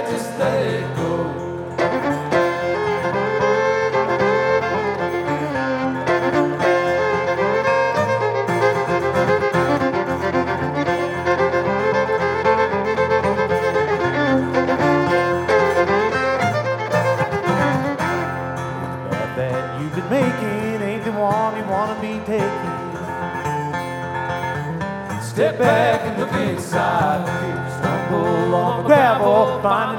just let it go. That you've been making ain't the one you wanna be taking. Step back and look inside. Stumble on the gravel, finding